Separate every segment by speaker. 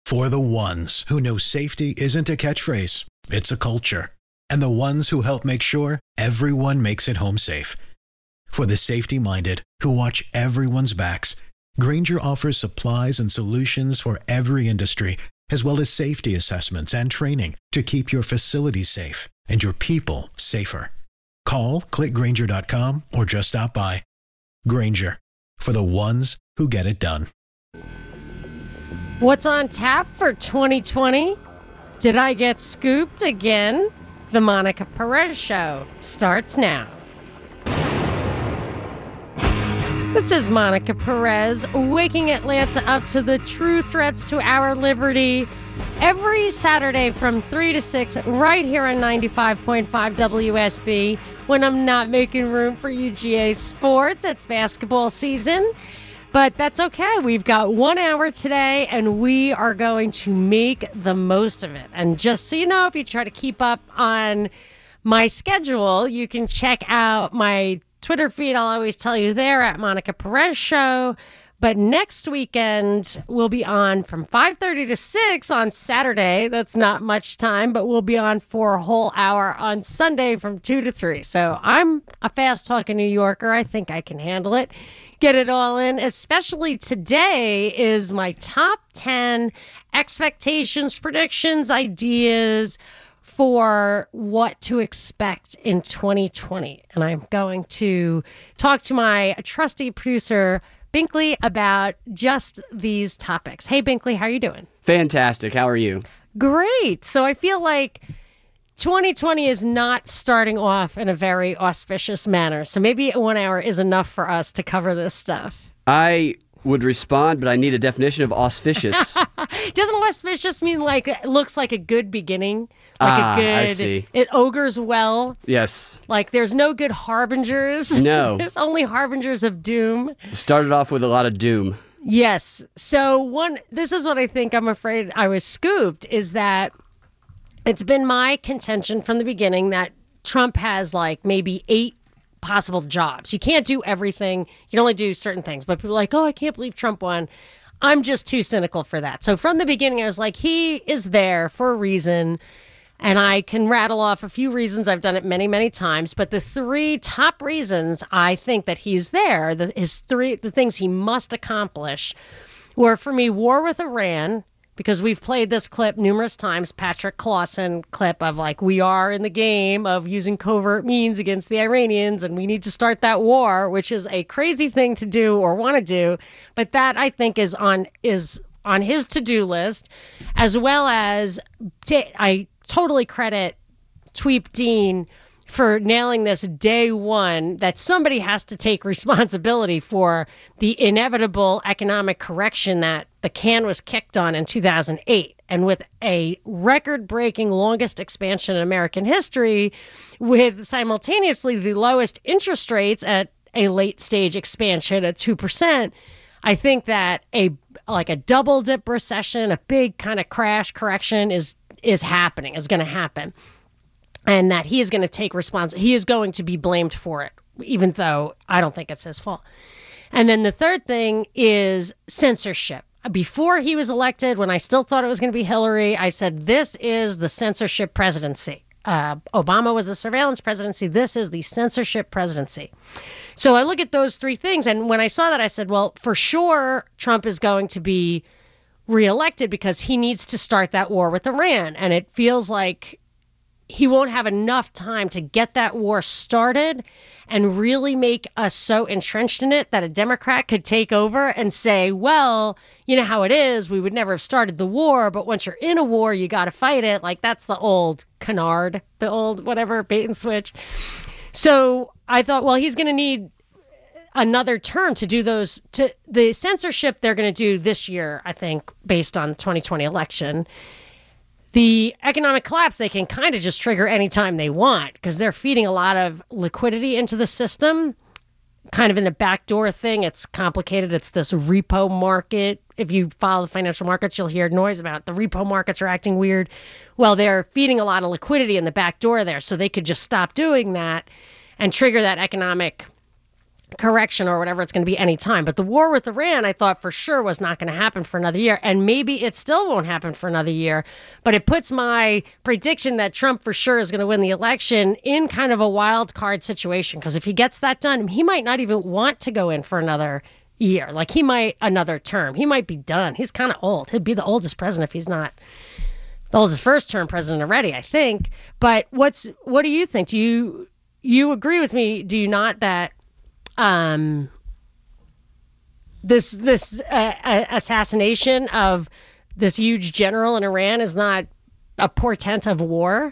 Speaker 1: For the ones who know safety isn't a catchphrase, it's a culture. And the ones who help make sure everyone makes it home safe. For the safety-minded who watch everyone's backs, Grainger offers supplies and solutions for every industry, as well as safety assessments and training to keep your facilities safe and your people safer. Call, click Grainger.com, or just stop by. Grainger, for the ones who get it done.
Speaker 2: What's on tap for 2020? Did I get scooped again? The Monica Perez Show starts now. This is Monica Perez, waking Atlanta up to the true threats to our liberty every Saturday from 3 to 6 right here on 95.5 WSB when I'm not making room for UGA sports. It's basketball season. But that's okay. We've got 1 hour today, and we are going to make the most of it. And just so you know, if you try to keep up on my schedule, you can check out my Twitter feed. I'll always tell you there at Monica Perez Show. But next weekend, we'll be on from 5:30 to 6 on Saturday. That's not much time, but we'll be on for a whole hour on Sunday from 2 to 3. So I'm a fast-talking New Yorker. I think I can handle it. Get it all in, especially today is my top 10 expectations, predictions, ideas for what to expect in 2020. And I'm going to talk to my trusty producer, Binkley, about just these topics. Hey, Binkley, how are you doing?
Speaker 3: Fantastic. How are you?
Speaker 2: Great. So I feel like 2020 is not starting off in a very auspicious manner. So maybe 1 hour is enough for us to cover this stuff.
Speaker 3: I would respond, but I need a definition of auspicious.
Speaker 2: Doesn't auspicious mean like it looks like a good beginning? Like a good,
Speaker 3: I see.
Speaker 2: It augurs well?
Speaker 3: Yes.
Speaker 2: Like there's no good harbingers?
Speaker 3: No.
Speaker 2: There's only harbingers of doom?
Speaker 3: Started off with a lot of doom.
Speaker 2: Yes. So this is what I think I'm afraid I was scooped, is that it's been my contention from the beginning that Trump has like maybe 8 possible jobs. You can't do everything. You can only do certain things. But people are like, oh, I can't believe Trump won. I'm just too cynical for that. So from the beginning, I was like, he is there for a reason. And I can rattle off a few reasons. I've done it many, many times. But the 3 top reasons I think that he's there, the things he must accomplish, were for me, war with Iran, because we've played this clip numerous times, Patrick Clausen clip of like, we are in the game of using covert means against the Iranians and we need to start that war, which is a crazy thing to do or want to do. But that I think is on his to-do list, as well as I totally credit Tweep Dean for nailing this day one, that somebody has to take responsibility for the inevitable economic correction that the can was kicked on in 2008. And with a record-breaking longest expansion in American history, with simultaneously the lowest interest rates at a late-stage expansion at 2%, I think that a double-dip recession, a big kind of crash correction is going to happen. And that he is going to take responsibility. He is going to be blamed for it, even though I don't think it's his fault. And then the third thing is censorship. Before he was elected, when I still thought it was going to be Hillary, I said, this is the censorship presidency. Obama was the surveillance presidency. This is the censorship presidency. So I look at those 3 things. And when I saw that, I said, well, for sure, Trump is going to be reelected because he needs to start that war with Iran. And it feels like he won't have enough time to get that war started and really make us so entrenched in it that a Democrat could take over and say, well, you know how it is. We would never have started the war, but once you're in a war, you got to fight it. Like that's the old canard, the old whatever, bait and switch. So I thought, well, he's going to need another term to do those. To the censorship they're going to do this year, I think, based on the 2020 election. The economic collapse, they can kind of just trigger anytime they want because they're feeding a lot of liquidity into the system, kind of in a backdoor thing. It's complicated. It's this repo market. If you follow the financial markets, you'll hear noise about the repo markets are acting weird. Well, they're feeding a lot of liquidity in the back door there, so they could just stop doing that and trigger that economic correction or whatever it's going to be any time. But the war with Iran, I thought for sure was not going to happen for another year. And maybe it still won't happen for another year. But it puts my prediction that Trump for sure is going to win the election in kind of a wild card situation. Because if he gets that done, he might not even want to go in for another year. Like another term. He might be done. He's kind of old. He'd be the oldest president if he's not the oldest first term president already, I think. But what do you think? Do you agree with me? Do you not that this assassination of this huge general in Iran is not a portent of war?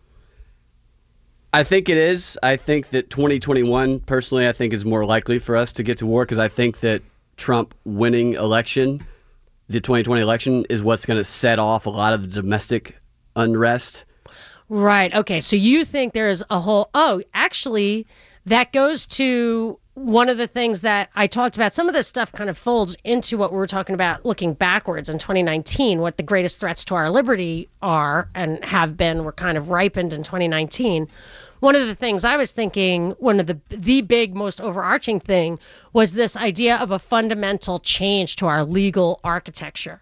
Speaker 3: I think it is. I think that 2021, personally, I think is more likely for us to get to war because I think that Trump winning the 2020 election, is what's going to set off a lot of the domestic unrest.
Speaker 2: Right. Okay. So you think there's actually, that goes to one of the things that I talked about. Some of this stuff kind of folds into what we were talking about looking backwards in 2019, what the greatest threats to our liberty are and have been, were kind of ripened in 2019. One of the things I was thinking, one of the big, most overarching thing was this idea of a fundamental change to our legal architecture.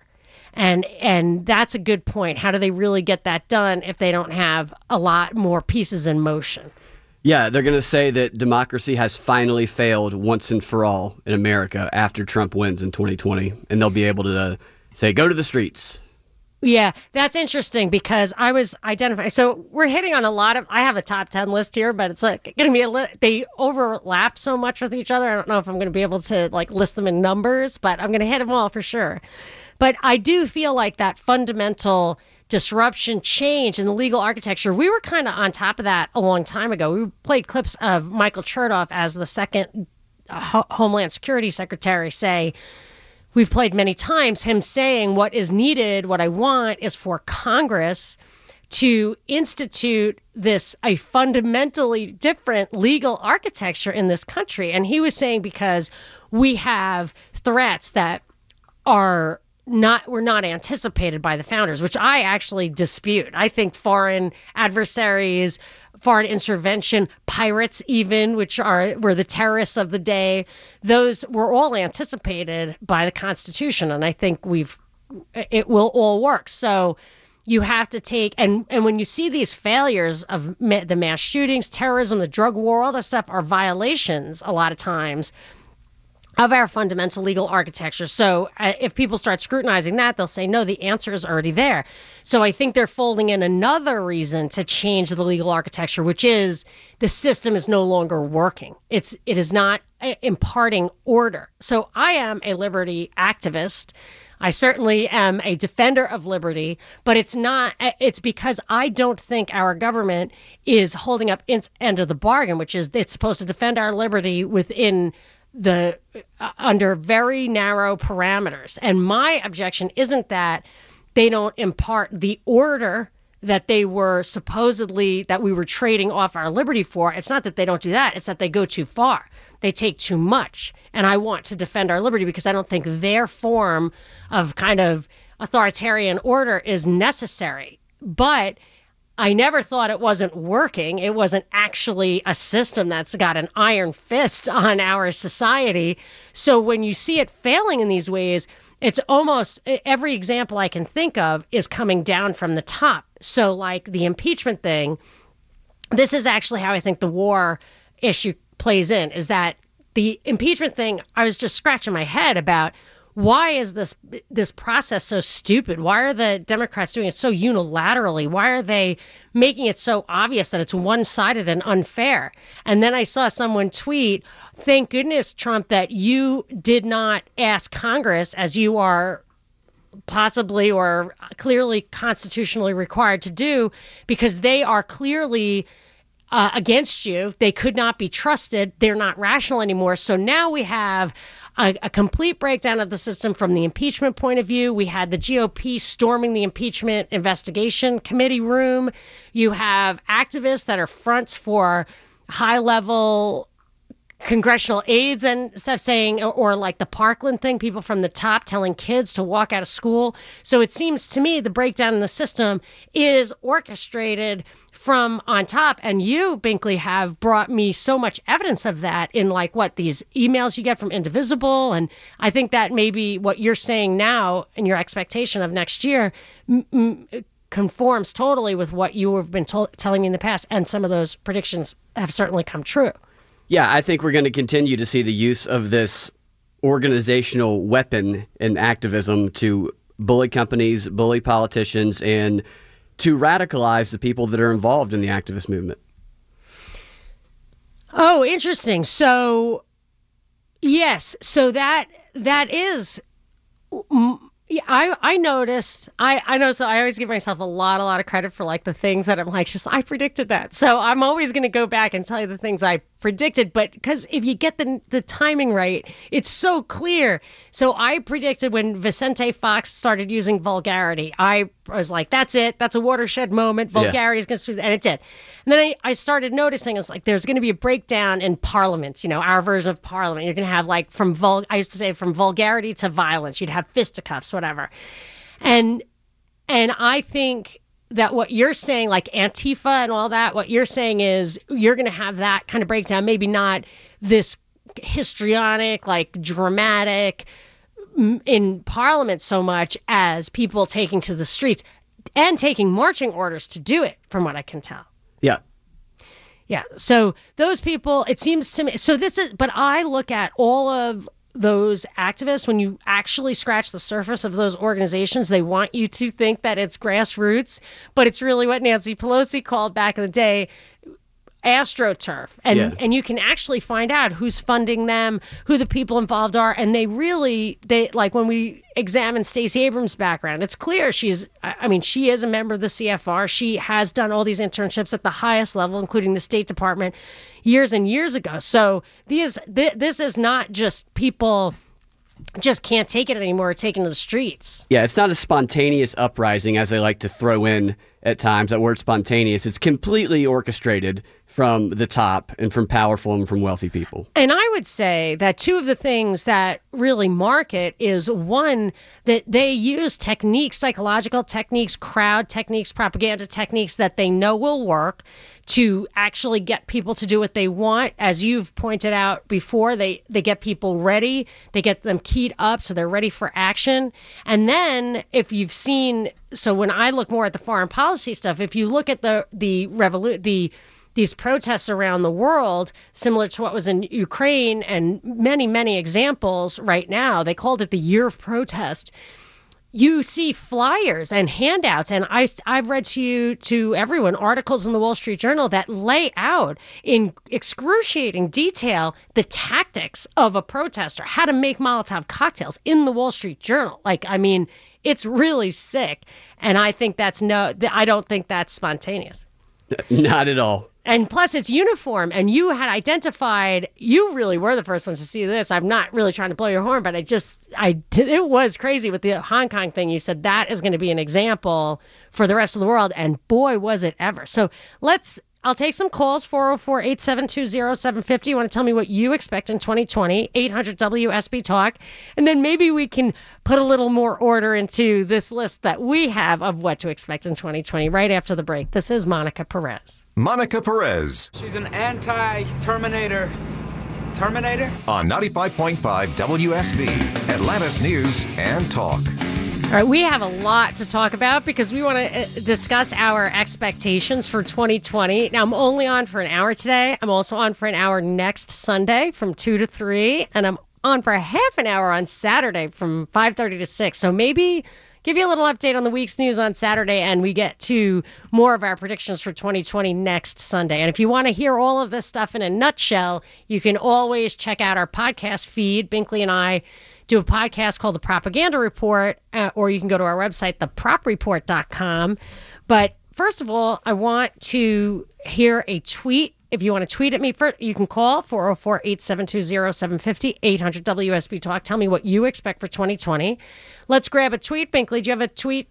Speaker 2: And that's a good point. How do they really get that done if they don't have a lot more pieces in motion?
Speaker 3: Yeah, they're going to say that democracy has finally failed once and for all in America after Trump wins in 2020. And they'll be able to say, go to the streets.
Speaker 2: Yeah, that's interesting because I was identifying. So we're hitting on a lot of, I have a top 10 list here, but it's like going to be they overlap so much with each other. I don't know if I'm going to be able to like list them in numbers, but I'm going to hit them all for sure. But I do feel like that fundamental disruption, change in the legal architecture, we were kind of on top of that a long time ago. We played clips of Michael Chertoff as the second Homeland Security Secretary say, we've played many times him saying what is needed, what I want is for Congress to institute a fundamentally different legal architecture in this country. And he was saying because we have threats that were not anticipated by the founders, which I actually dispute. I think foreign adversaries, foreign intervention, pirates even, which were the terrorists of the day, those were all anticipated by the Constitution. And I think it will all work. So you have to take, and when you see these failures of the mass shootings, terrorism, the drug war, all that stuff are violations a lot of times of our fundamental legal architecture. So if people start scrutinizing that, they'll say, no, the answer is already there. So I think they're folding in another reason to change the legal architecture, which is the system is no longer working. It is not imparting order. So I am a liberty activist. I certainly am a defender of liberty, but it's because I don't think our government is holding up its end of the bargain, which is it's supposed to defend our liberty within under very narrow parameters. And my objection isn't that they don't impart the order that they were that we were trading off our liberty for. It's not that they don't do that. It's that they go too far. They take too much. And I want to defend our liberty because I don't think their form of kind of authoritarian order is necessary. But I never thought it wasn't working. It wasn't actually a system that's got an iron fist on our society. So when you see it failing in these ways, it's almost every example I can think of is coming down from the top. So like the impeachment thing, this is actually how I think the war issue plays in, is that the impeachment thing, I was just scratching my head about why is this process so stupid? Why are the Democrats doing it so unilaterally? Why are they making it so obvious that it's one-sided and unfair? And then I saw someone tweet, thank goodness, Trump, that you did not ask Congress, as you are possibly or clearly constitutionally required to do, because they are clearly against you. They could not be trusted. They're not rational anymore. So now we have a complete breakdown of the system from the impeachment point of view. We had the GOP storming the impeachment investigation committee room. You have activists that are fronts for high-level congressional aides and stuff saying, or like the Parkland thing, people from the top telling kids to walk out of school. So it seems to me the breakdown in the system is orchestrated from on top. And you, Binkley, have brought me so much evidence of that in like these emails you get from Indivisible. And I think that maybe what you're saying now and your expectation of next year conforms totally with what you have been telling me in the past. And some of those predictions have certainly come true.
Speaker 3: Yeah, I think we're going to continue to see the use of this organizational weapon in activism to bully companies, bully politicians, and to radicalize the people that are involved in the activist movement.
Speaker 2: Oh, interesting. So, yes, so that is... I noticed. I know. So I always give myself a lot of credit for like the things that I'm like, I predicted that. So I'm always going to go back and tell you the things I predicted. But because if you get the timing right, it's so clear. So I predicted when Vicente Fox started using vulgarity, I was like, that's it. That's a watershed moment. Vulgarity is going to, and it did. And then I started noticing, it's like, there's going to be a breakdown in parliaments, our version of parliament. You're going to have like I used to say from vulgarity to violence. You'd have fisticuffs, whatever. And I think that what you're saying, like Antifa and all that, what you're saying is you're going to have that kind of breakdown, maybe not this histrionic, like dramatic in Parliament so much as people taking to the streets and taking marching orders to do it, from what I can tell.
Speaker 3: Yeah.
Speaker 2: Yeah. So those people, it seems to me, but I look at all of those activists, when you actually scratch the surface of those organizations, they want you to think that it's grassroots, but it's really what Nancy Pelosi called back in the day AstroTurf. And you can actually find out who's funding them, who the people involved are. And they like when we examine Stacey Abrams' background, it's clear she is a member of the CFR. She has done all these internships at the highest level, including the State Department years and years ago. So this is not just people just can't take it anymore, taken to the streets.
Speaker 3: Yeah, it's not a spontaneous uprising, as they like to throw in at times, that word spontaneous. It's completely orchestrated from the top and from powerful and from wealthy people.
Speaker 2: And I would say that two of the things that really mark it is, one, that they use techniques, psychological techniques, crowd techniques, propaganda techniques that they know will work to actually get people to do what they want. As you've pointed out before, they get people ready, they get them keyed up so they're ready for action. And then if you've seen, so when I look more at the foreign policy stuff, if you look at these protests around the world, similar to what was in Ukraine and many, many examples right now, they called it the year of protest. You see flyers and handouts, and I've read to everyone articles in the Wall Street Journal that lay out in excruciating detail the tactics of a protester, how to make Molotov cocktails in the Wall Street Journal. It's really sick, and I don't think that's spontaneous.
Speaker 3: Not at all.
Speaker 2: And plus, it's uniform, and you had identified, you really were the first ones to see this. I'm not really trying to blow your horn, but it was crazy with the Hong Kong thing. You said that is going to be an example for the rest of the world, and boy, was it ever. So I'll take some calls, 404-872-0750. You want to tell me what you expect in 2020, 800-WSB-TALK, and then maybe we can put a little more order into this list that we have of what to expect in 2020 right after the break. This is Monica Perez.
Speaker 4: Monica Perez.
Speaker 5: She's an anti-Terminator. Terminator?
Speaker 4: On 95.5 WSB, Atlanta's News and Talk.
Speaker 2: All right, we have a lot to talk about because we want to discuss our expectations for 2020. Now, I'm only on for an hour today. I'm also on for an hour next Sunday from 2 to 3, and I'm on for a half an hour on Saturday from 5:30 to 6. So maybe give you a little update on the week's news on Saturday, and we get to more of our predictions for 2020 next Sunday. And if you want to hear all of this stuff in a nutshell, you can always check out our podcast feed. Binkley and I do a podcast called The Propaganda Report, or you can go to our website, thepropreport.com. But first of all, I want to hear a tweet. If you want to tweet at me, you can call 404-872-0750, 800-WSB-TALK. Tell me what you expect for 2020. Let's grab a tweet. Binkley, do you have a tweet?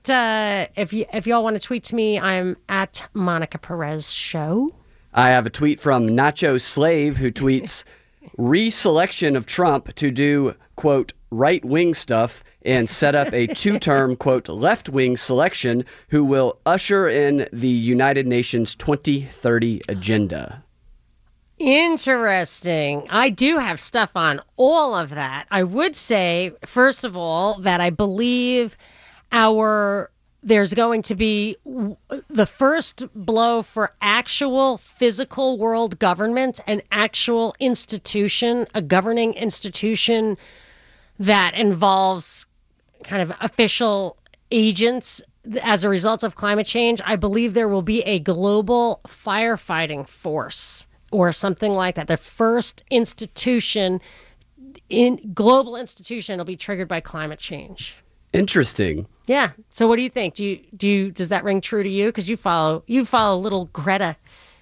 Speaker 2: If y'all want to tweet to me, I'm at Monica Perez Show.
Speaker 3: I have a tweet from Nacho Slave, who tweets, reselection of Trump to do, quote, right-wing stuff and set up a two-term, quote, left-wing selection who will usher in the United Nations 2030 agenda.
Speaker 2: Interesting. I do have stuff on all of that. I would say, first of all, that I believe there's going to be the first blow for actual physical world government, an actual institution, a governing institution that involves kind of official agents as a result of climate change. I believe there will be a global firefighting force or something like that. The first global institution will be triggered by climate change.
Speaker 3: Interesting.
Speaker 2: Yeah. So what do you think? Does that ring true to you? Because you follow little Greta.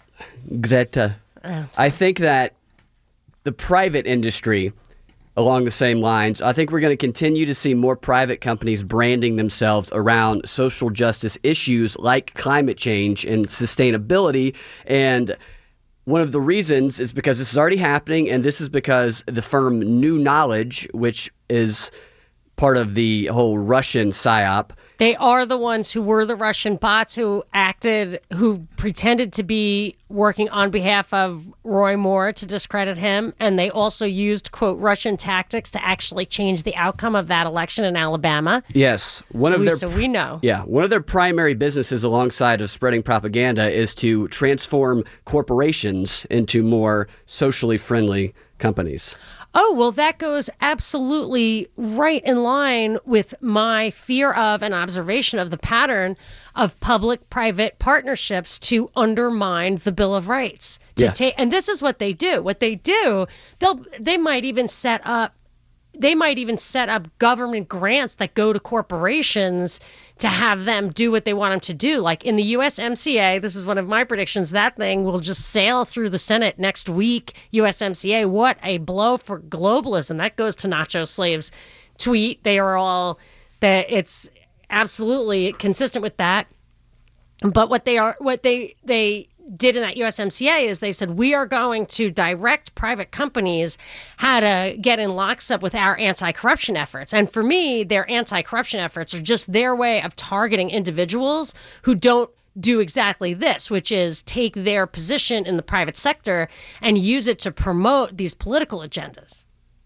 Speaker 3: I think that the private industry, along the same lines, I think we're going to continue to see more private companies branding themselves around social justice issues like climate change and sustainability. And one of the reasons is because this is already happening, and this is because the firm New Knowledge, which is part of the whole Russian psyop.
Speaker 2: They are the ones who were the Russian bots who pretended to be working on behalf of Roy Moore to discredit him. And they also used, quote, Russian tactics to actually change the outcome of that election in Alabama.
Speaker 3: Yes.
Speaker 2: So we know.
Speaker 3: Yeah. One of their primary businesses alongside of spreading propaganda is to transform corporations into more socially friendly companies.
Speaker 2: Oh, well, that goes absolutely right in line with my fear of and observation of the pattern of public-private partnerships to undermine the Bill of Rights. And this is what they do. They might even set up government grants that go to corporations to have them do what they want them to do. Like in the USMCA, this is one of my predictions, that thing will just sail through the Senate next week. USMCA, what a blow for globalism. That goes to Nacho Slave's tweet. It's absolutely consistent with that. But what they did in that USMCA is they said, we are going to direct private companies how to get in lockstep with our anti-corruption efforts. And for me, their anti-corruption efforts are just their way of targeting individuals who don't do exactly this, which is take their position in the private sector and use it to promote these political agendas.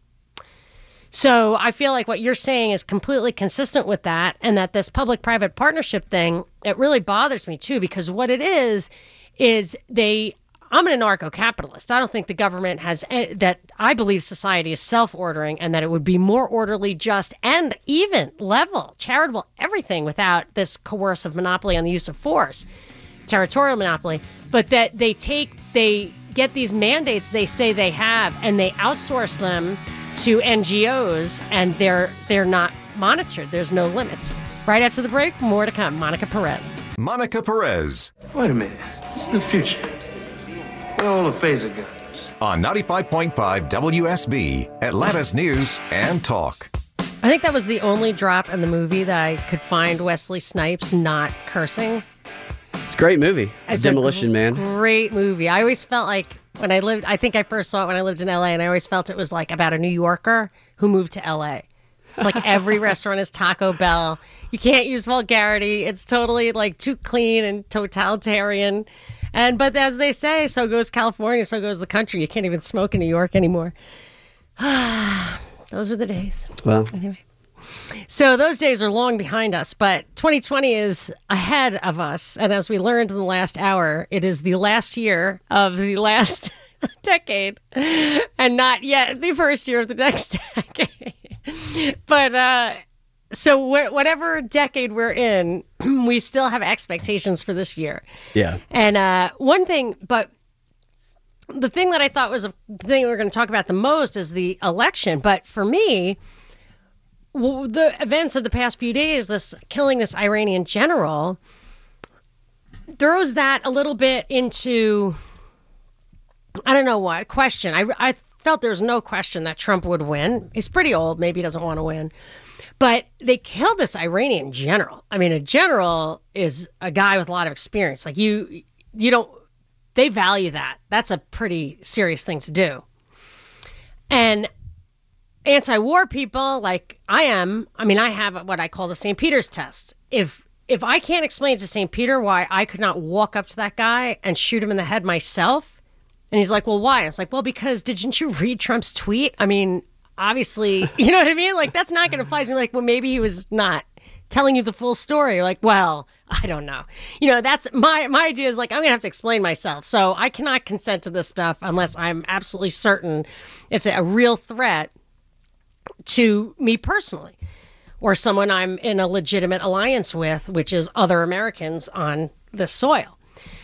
Speaker 2: So I feel like what you're saying is completely consistent with that, and that this public-private partnership thing, it really bothers me too, because what it is I'm an anarcho-capitalist. I don't think the government that I believe society is self-ordering, and that it would be more orderly, just, and even level, charitable, everything without this coercive monopoly on the use of force, territorial monopoly. But that they get these mandates they say they have, and they outsource them to NGOs, and they're not monitored. There's no limits. Right after the break, more to come. Monica Perez.
Speaker 4: Monica Perez.
Speaker 6: Wait a minute. This is the future. Where are all the phaser guns?
Speaker 4: On 95.5 WSB, Atlanta's News and Talk.
Speaker 2: I think that was the only drop in the movie that I could find Wesley Snipes not cursing.
Speaker 3: It's a great movie.
Speaker 2: It's
Speaker 3: Demolition Man.
Speaker 2: Great movie. I always felt like I think I first saw it when I lived in LA, and I always felt it was like about a New Yorker who moved to LA. It's like every restaurant is Taco Bell. You can't use vulgarity. It's totally like too clean and totalitarian. But as they say, so goes California, so goes the country. You can't even smoke in New York anymore. Those are the days.
Speaker 3: Well,
Speaker 2: anyway. So those days are long behind us, but 2020 is ahead of us. And as we learned in the last hour, it is the last year of the last decade and not yet the first year of the next decade. But so whatever decade we're in, we still have expectations for this year. Yeah. And one thing, but the thing that I thought was the thing we're going to talk about the most is the election. But for me, the events of the past few days, killing this Iranian general, throws that a little bit into, I don't know what, question. I felt there's no question that Trump would win. He's pretty old. Maybe he doesn't want to win. But they killed this Iranian general. I mean, a general is a guy with a lot of experience. Like they value that. That's a pretty serious thing to do. And anti-war people like I have what I call the St. Peter's test. If I can't explain to St. Peter why I could not walk up to that guy and shoot him in the head myself, and he's like, well, why? And it's like, well, because didn't you read Trump's tweet? I mean, obviously, you know what I mean? Like, that's not going to fly. So like, well, maybe he was not telling you the full story. You're like, well, I don't know. You know, that's my idea is like, I'm going to have to explain myself. So I cannot consent to this stuff unless I'm absolutely certain it's a real threat to me personally or someone I'm in a legitimate alliance with, which is other Americans on this soil.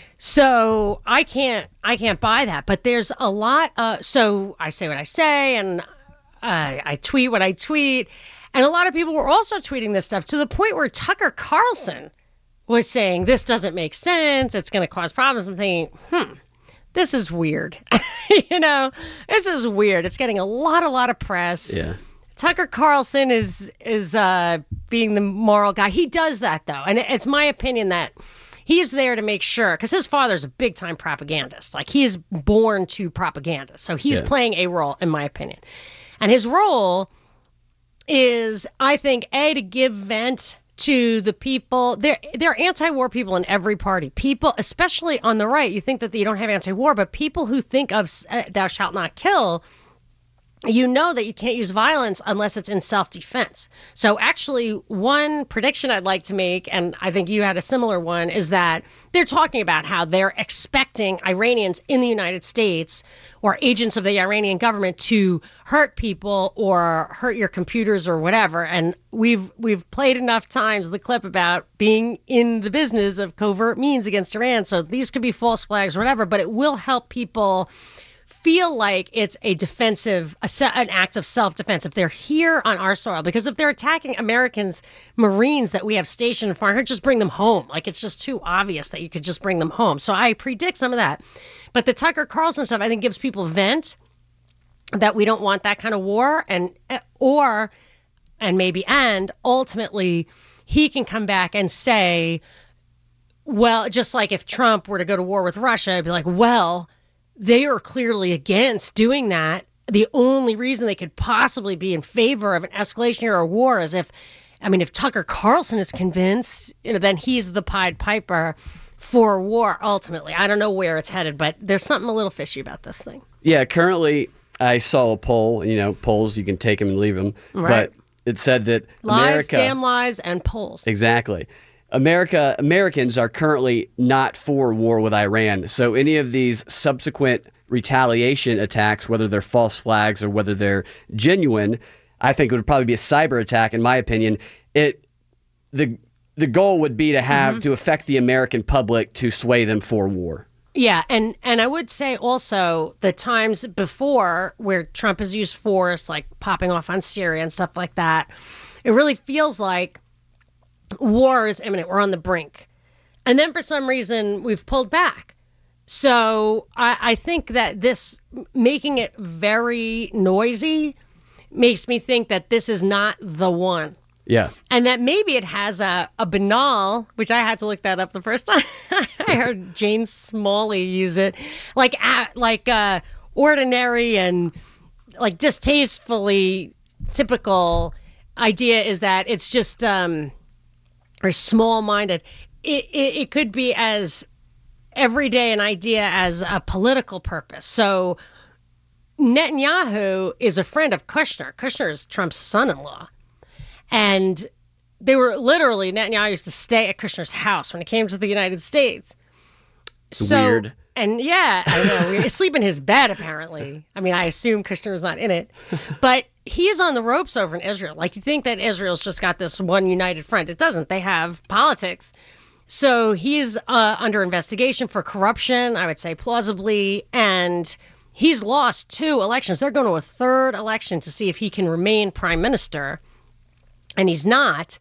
Speaker 2: So I can't buy that. But there's a lot. So I say what I say, and I tweet what I tweet. And a lot of people were also tweeting this stuff to the point where Tucker Carlson was saying, this doesn't make sense. It's going to cause problems. I'm thinking, this is weird. You know, this is weird. It's getting a lot of press.
Speaker 3: Yeah.
Speaker 2: Tucker Carlson is being the moral guy. He does that, though. And it's my opinion that he's there to make sure, because his father's a big-time propagandist. Like, he is born to propaganda. So he's playing a role, in my opinion. And his role is, I think, to give vent to the people. There are anti-war people in every party. People, especially on the right, you think that you don't have anti-war, but people who think of thou shalt not kill, you know that you can't use violence unless it's in self-defense. So actually, one prediction I'd like to make, and I think you had a similar one, is that they're talking about how they're expecting Iranians in the United States or agents of the Iranian government to hurt people or hurt your computers or whatever. And we've played enough times the clip about being in the business of covert means against Iran. So these could be false flags or whatever, but it will help people feel like it's an act of self-defense if they're here on our soil. Because if they're attacking Americans, Marines that we have stationed in foreign, just bring them home. Like, it's just too obvious that you could just bring them home. So I predict some of that. But the Tucker Carlson stuff, I think, gives people vent that we don't want that kind of war, and ultimately he can come back and say, well, just like if Trump were to go to war with Russia, I'd be like, well, they are clearly against doing that. The only reason they could possibly be in favor of an escalation or a war is if Tucker Carlson is convinced, then he's the Pied Piper for war ultimately. I don't know where it's headed, but there's something a little fishy about this thing.
Speaker 3: Yeah, currently I saw a poll. Polls, you can take them and leave them.
Speaker 2: Right.
Speaker 3: But it said that
Speaker 2: lies, damn lies, and polls.
Speaker 3: Exactly. Americans are currently not for war with Iran. So any of these subsequent retaliation attacks, whether they're false flags or whether they're genuine, I think it would probably be a cyber attack, in my opinion. The goal would be to have to affect the American public to sway them for war.
Speaker 2: Yeah, and I would say also the times before where Trump has used force, like popping off on Syria and stuff like that, it really feels like war is imminent. We're on the brink. And then for some reason, we've pulled back. So I think that this making it very noisy makes me think that this is not the one.
Speaker 3: Yeah.
Speaker 2: And that maybe it has a banal, which I had to look that up the first time. I heard Jane Smalley use it, like ordinary and like distastefully typical idea is that it's just or small-minded. It could be as everyday an idea as a political purpose. So Netanyahu is a friend of Kushner. Kushner is Trump's son-in-law. And they were literally, Netanyahu used to stay at Kushner's house when he came to the United States.
Speaker 3: Weird.
Speaker 2: And yeah, I know. We sleep in his bed, apparently. I mean, I assume Kushner was not in it. But he is on the ropes over in Israel. Like, you think that Israel's just got this one united front. It doesn't. They have politics. So he's under investigation for corruption, I would say plausibly. And he's lost 2 elections. They're going to a 3rd election to see if he can remain prime minister. And he's not.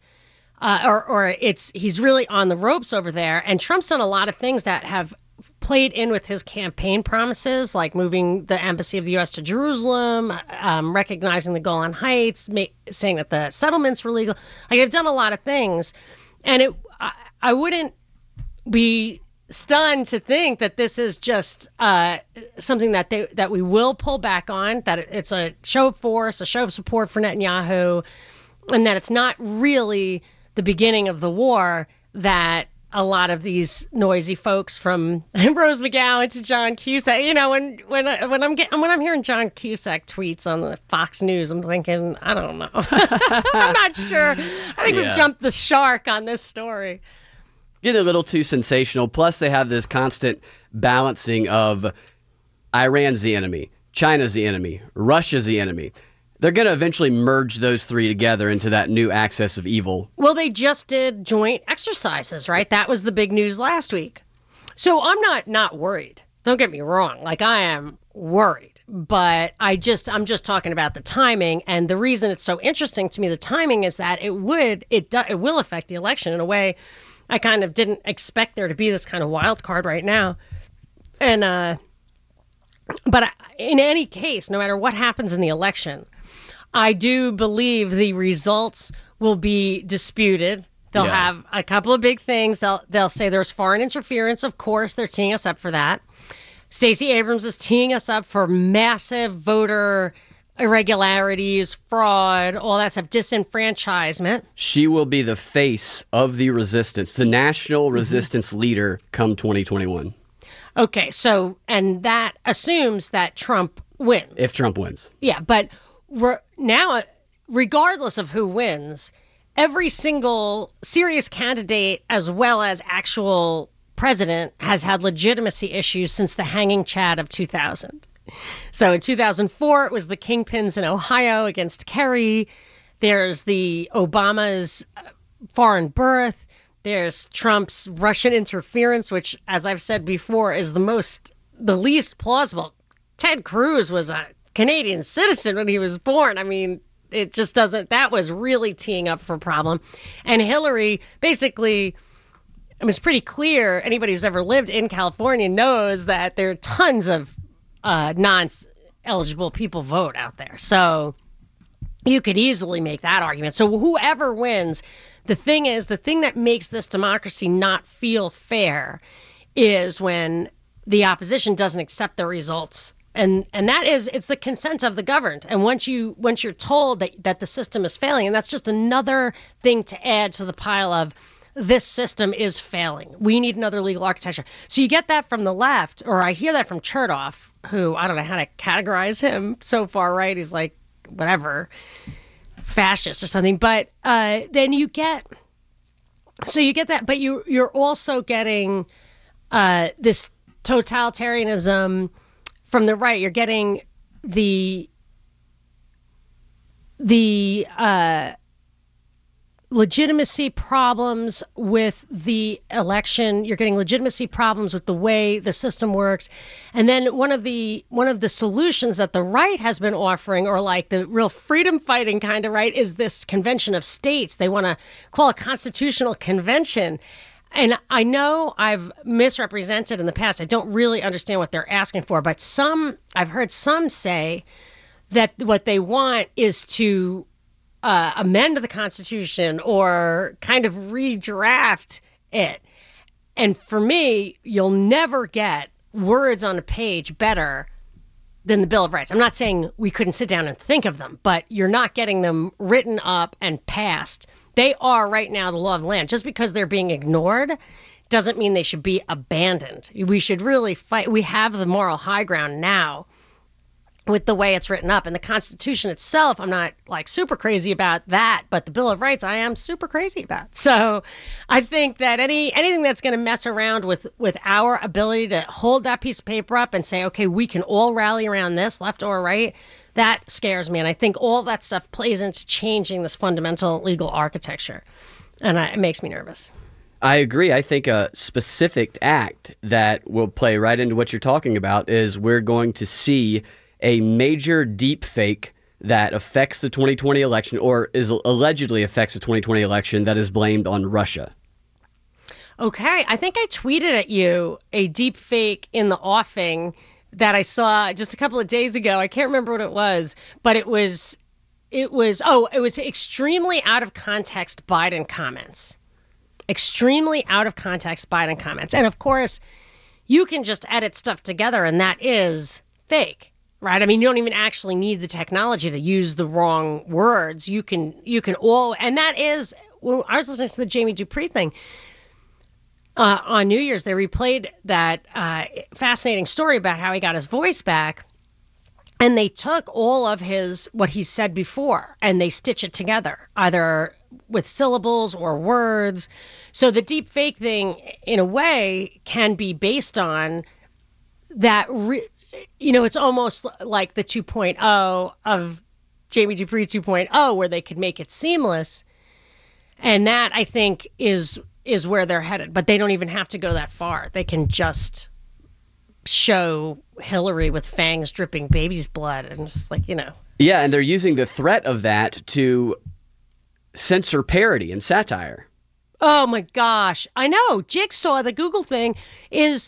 Speaker 2: He's really on the ropes over there. And Trump's done a lot of things that have played in with his campaign promises, like moving the embassy of the U.S. to Jerusalem, recognizing the Golan Heights, saying that the settlements were legal. Like, they've done a lot of things. And I wouldn't be stunned to think that this is just something that we will pull back on, that it's a show of force, a show of support for Netanyahu, and that it's not really the beginning of the war, that a lot of these noisy folks from Rose McGowan to John Cusack, when I'm hearing John Cusack tweets on the Fox News, I'm thinking, I don't know. I'm not sure. I think we've jumped the shark on this story.
Speaker 3: Getting a little too sensational. Plus, they have this constant balancing of Iran's the enemy, China's the enemy, Russia's the enemy. They're going to eventually merge those three together into that new axis of evil.
Speaker 2: Well, they just did joint exercises, right? That was the big news last week. So I'm not worried. Don't get me wrong. Like, I am worried, but I'm just talking about the timing. And the reason it's so interesting to me, the timing, is that it will affect the election in a way I kind of didn't expect there to be this kind of wild card right now. And, but in any case, no matter what happens in the election, I do believe the results will be disputed. They'll have a couple of big things. They'll say there's foreign interference. Of course, they're teeing us up for that. Stacey Abrams is teeing us up for massive voter irregularities, fraud, all that stuff, disenfranchisement.
Speaker 3: She will be the face of the resistance, the national resistance leader come 2021.
Speaker 2: Okay, so, and that assumes that Trump wins.
Speaker 3: If Trump wins.
Speaker 2: Yeah, but now, regardless of who wins, every single serious candidate as well as actual president has had legitimacy issues since the hanging Chad of 2000. So in 2004, it was the kingpins in Ohio against Kerry. There's the Obama's foreign birth. There's Trump's Russian interference, which, as I've said before, is the least plausible. Ted Cruz was a Canadian citizen when he was born. I mean, it just doesn't, that was really teeing up for a problem. And Hillary, basically, it was pretty clear, anybody who's ever lived in California knows that there are tons of non-eligible people vote out there. So you could easily make that argument. So whoever wins, the thing that makes this democracy not feel fair is when the opposition doesn't accept the results. And that is, it's the consent of the governed. And once you're told that the system is failing, and that's just another thing to add to the pile of this system is failing. We need another legal architecture. So you get that from the left, or I hear that from Chertoff, who I don't know how to categorize him so far, right? He's like, whatever, fascist or something. But then you get that, but you're also getting this totalitarianism from the right. You're getting the legitimacy problems with the election. You're getting legitimacy problems with the way the system works. And then one of the solutions that the right has been offering, or like the real freedom fighting kind of right, is this convention of states. They want to call a constitutional convention. And I know I've misrepresented in the past. I don't really understand what they're asking for, but I've heard some say that what they want is to amend the Constitution or kind of redraft it. And for me, you'll never get words on a page better than the Bill of Rights. I'm not saying we couldn't sit down and think of them, but you're not getting them written up and passed. They are right now the law of the land. Just because they're being ignored doesn't mean they should be abandoned. We should really fight. We have the moral high ground now with the way it's written up. And the Constitution itself, I'm not like super crazy about that, but the Bill of Rights I am super crazy about. So I think that anything that's going to mess around with our ability to hold that piece of paper up and say, okay, we can all rally around this, left or right, that scares me. And I think all that stuff plays into changing this fundamental legal architecture. And it makes me nervous.
Speaker 3: I agree. I think a specific act that will play right into what you're talking about is we're going to see a major deep fake that affects the 2020 election, or is allegedly affects the 2020 election, that is blamed on Russia.
Speaker 2: Okay. I think I tweeted at you a deep fake in the offing that I saw just a couple of days ago. I can't remember what it was, but it was extremely out of context Biden comments. extremely out of context Biden comments. And of course, you can just edit stuff together and that is fake, right? I mean, you don't even actually need the technology to use the wrong words. You can all, and that is, when I was listening to the Jamie Dupree thing, on New Year's, they replayed that fascinating story about how he got his voice back. And they took all of what he said before, and they stitch it together, either with syllables or words. So the deep fake thing, in a way, can be based on that, it's almost like the 2.0 of Jamie Dupree 2.0, where they could make it seamless. And that, I think, is where they're headed. But they don't even have to go that far. They can just show Hillary with fangs dripping baby's blood and just
Speaker 3: Yeah, and they're using the threat of that to censor parody and satire.
Speaker 2: Oh my gosh. I know. Jigsaw, the Google thing, its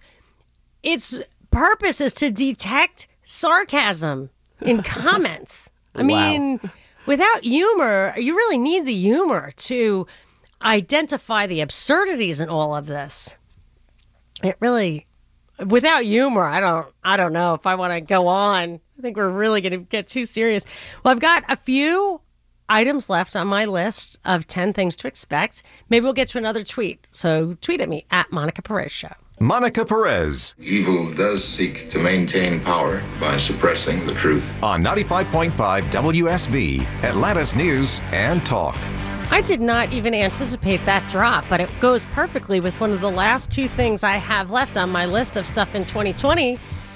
Speaker 2: purpose is to detect sarcasm in comments. I mean, without humor, you really need the humor to identify the absurdities in all of this. It really, without humor, I don't know if I want to go on. I think we're really going to get too serious. Well, I've got a few items left on my list of 10 things to expect. Maybe we'll get to another tweet. So tweet at me at Monica Perez Show.
Speaker 4: Monica Perez.
Speaker 7: Evil does seek to maintain power by suppressing the truth.
Speaker 4: On 95.5 WSB, Atlanta's News and Talk.
Speaker 2: I did not even anticipate that drop, but it goes perfectly with one of the last two things I have left on my list of stuff in 2020.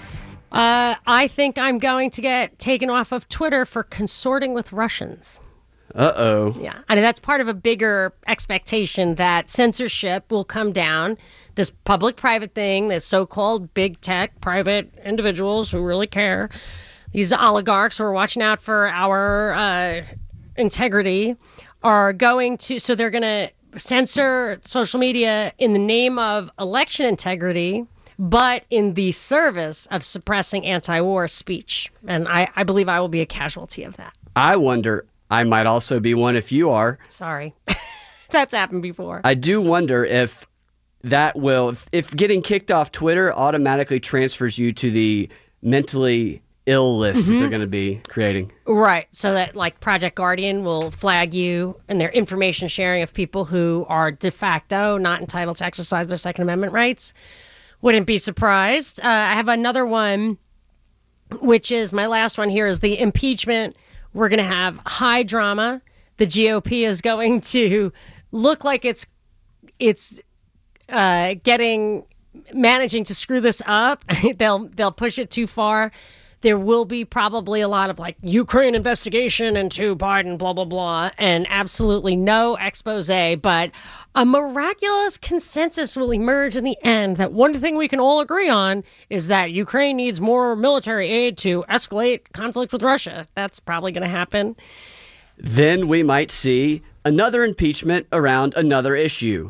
Speaker 2: I think I'm going to get taken off of Twitter for consorting with Russians.
Speaker 3: Uh-oh.
Speaker 2: Yeah. I mean, that's part of a bigger expectation that censorship will come down. This public-private thing, this so-called big tech private individuals who really care, these oligarchs who are watching out for our integrity, are going to, so they're going to censor social media in the name of election integrity, but in the service of suppressing anti-war speech. And I believe I will be a casualty of that.
Speaker 3: I wonder, I might also be one if you are.
Speaker 2: Sorry. That's happened before.
Speaker 3: I do wonder if that will, if getting kicked off Twitter automatically transfers you to the mentally ill list that they're going to be creating.
Speaker 2: Right. So that like Project Guardian will flag you and their information sharing of people who are de facto not entitled to exercise their Second Amendment rights. Wouldn't be surprised. I have another one, which is my last one here, is the impeachment. We're going to have high drama. The GOP is going to look like it's managing to screw this up. They'll push it too far. There will be probably a lot of like Ukraine investigation into Biden, blah, blah, blah, and absolutely no expose. But a miraculous consensus will emerge in the end that one thing we can all agree on is that Ukraine needs more military aid to escalate conflict with Russia. That's probably going to happen.
Speaker 3: Then we might see another impeachment around another issue.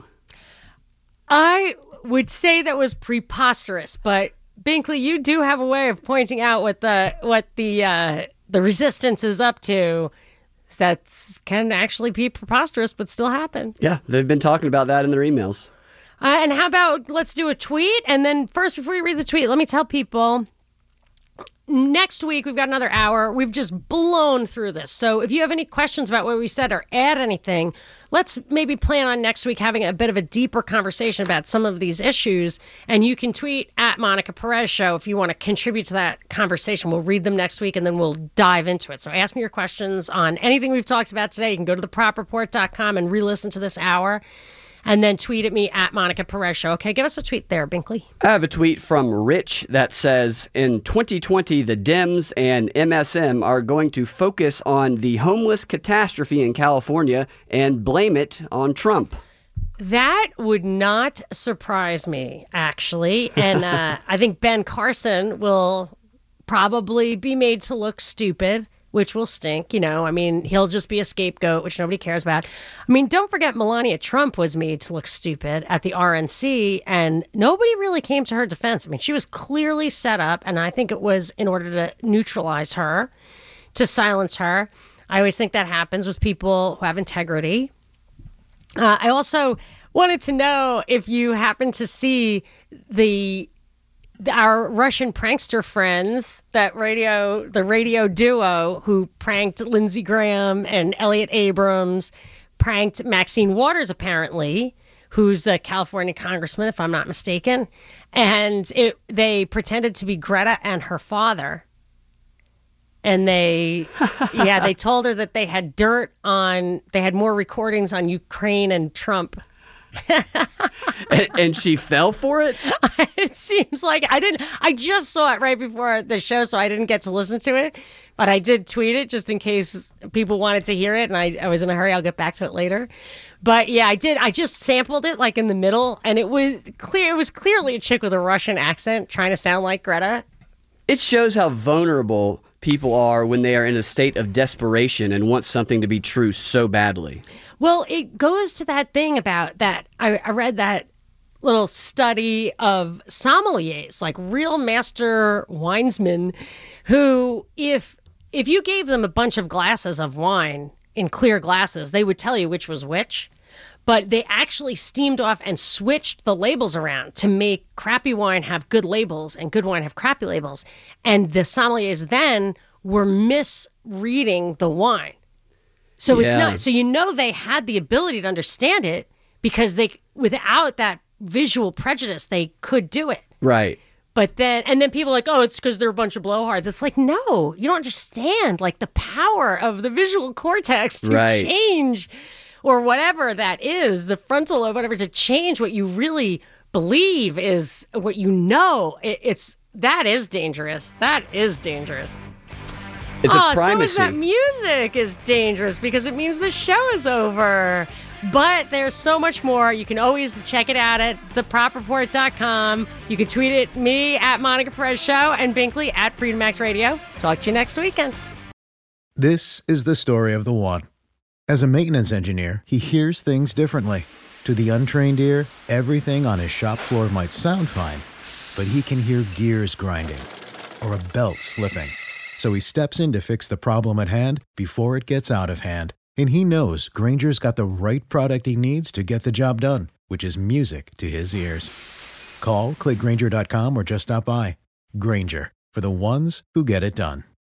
Speaker 2: I would say that was preposterous, but Binkley, you do have a way of pointing out what the resistance is up to. That can actually be preposterous, but still happen.
Speaker 3: Yeah, they've been talking about that in their emails.
Speaker 2: And how about let's do a tweet, and then first, before you read the tweet, let me tell people. Next week, we've got another hour. We've just blown through this. So if you have any questions about what we said or add anything, let's maybe plan on next week having a bit of a deeper conversation about some of these issues. And you can tweet at Monica Perez Show if you want to contribute to that conversation. We'll read them next week, and then we'll dive into it. So ask me your questions on anything we've talked about today. You can go to thepropreport.com and re-listen to this hour. And then tweet at me at Monica Perez Show. Okay, give us a tweet there, Binkley.
Speaker 3: I have a tweet from Rich that says, in 2020, the Dems and MSM are going to focus on the homeless catastrophe in California and blame it on Trump.
Speaker 2: That would not surprise me, actually. And I think Ben Carson will probably be made to look stupid, which will stink, I mean, he'll just be a scapegoat, which nobody cares about. I mean, don't forget Melania Trump was made to look stupid at the RNC, and nobody really came to her defense. I mean, she was clearly set up, and I think it was in order to neutralize her, to silence her. I always think that happens with people who have integrity. I also wanted to know if you happen to see our Russian prankster friends, the radio duo who pranked Lindsey Graham and Elliot Abrams, pranked Maxine Waters, apparently, who's a California congressman, if I'm not mistaken. And they pretended to be Greta and her father. And they told her that they had they had more recordings on Ukraine and Trump.
Speaker 3: and she fell for it?
Speaker 2: It seems like I just saw it right before the show, so I didn't get to listen to it, but I did tweet it just in case people wanted to hear it, and I was in a hurry. I'll get back to it later. But yeah, I did. I just sampled it like in the middle, and it was clearly a chick with a Russian accent trying to sound like Greta.
Speaker 3: It shows how vulnerable people are when they are in a state of desperation and want something to be true so badly.
Speaker 2: Well, it goes to that thing about that. I read that little study of sommeliers, like real master winesmen, who if you gave them a bunch of glasses of wine in clear glasses, they would tell you which was which. But they actually steamed off and switched the labels around to make crappy wine have good labels and good wine have crappy labels. And the sommeliers then were misreading the wine. So it's not, so they had the ability to understand it because without that visual prejudice, they could do it.
Speaker 3: Right.
Speaker 2: But then people are like, oh, it's because they're a bunch of blowhards. It's like, no, you don't understand like the power of the visual cortex to change, or whatever that is, the frontal lobe, whatever, to change what you really believe is what you know. That is dangerous. That is dangerous.
Speaker 3: It's a primacy.
Speaker 2: So is that music is dangerous because it means the show is over. But there's so much more. You can always check it out at thepropreport.com. You can tweet at me at Monica Perez Show and Binkley at Freedom X Radio. Talk to you next weekend.
Speaker 1: This is the story of the one. As a maintenance engineer, he hears things differently. To the untrained ear, everything on his shop floor might sound fine, but he can hear gears grinding or a belt slipping. So he steps in to fix the problem at hand before it gets out of hand. And he knows Grainger's got the right product he needs to get the job done, which is music to his ears. Call, click Grainger.com, or just stop by. Grainger, for the ones who get it done.